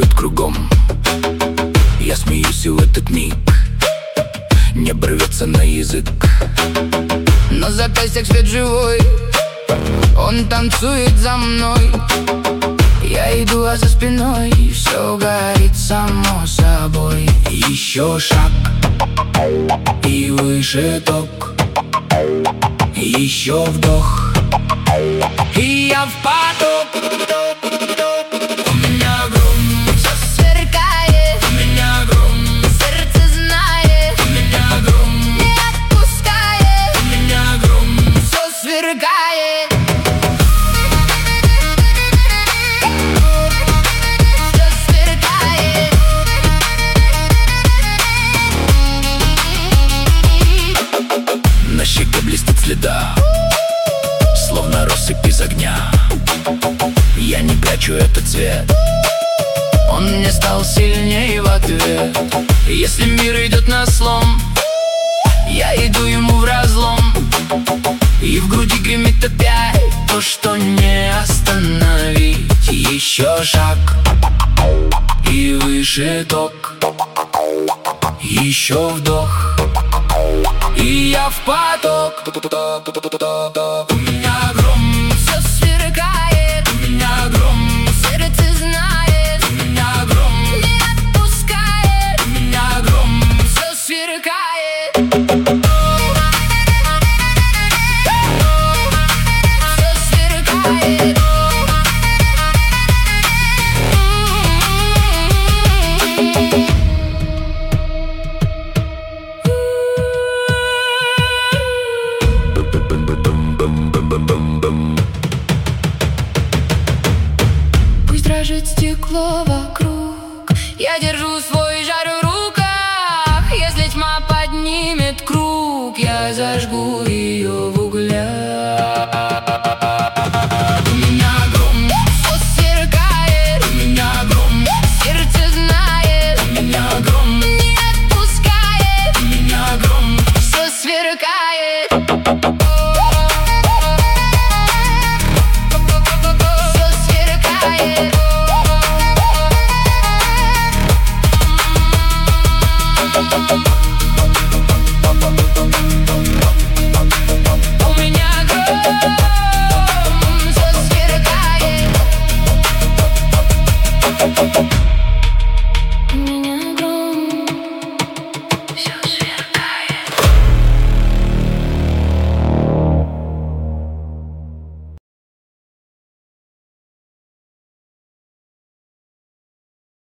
идет кругом. Я смеюсь, и в этот миг небо рвется на язык. Но запястьях свет живой, он танцует за мной. Я иду, а за спиной все горит само собой. Еще шаг, и выше ток. Еще вдох, и я в поток. У меня гром, все сверкает. у меня гром, Сердце знает. у меня гром, Не отпускает. у меня гром. Все сверкает. Все сверкает. На щеке блестит следа, словно россыпь из огня. Я не прячу этот цвет, Он мне стал сильнее в ответ. если мир идет на слом, Я иду ему в разлом. и в груди гремит опять То, что не остановить. еще шаг, и выше ток. Еще вдох, И я в поток. у меня гром, Все сверкает. у меня гром, Сердце знает. у меня гром, Не отпускает. у меня гром. Все сверкает. Все сверкает. Пусть дрожит стекло вокруг, я держу свой жар в руках. Если тьма поднимет круг, я зажгу ее в углях. У меня гром, Все сверкает. у меня гром, Сердце знает. у меня гром, Не отпускает. у меня гром. Все сверкает. Все сверкает. У меня гром, все сверкает.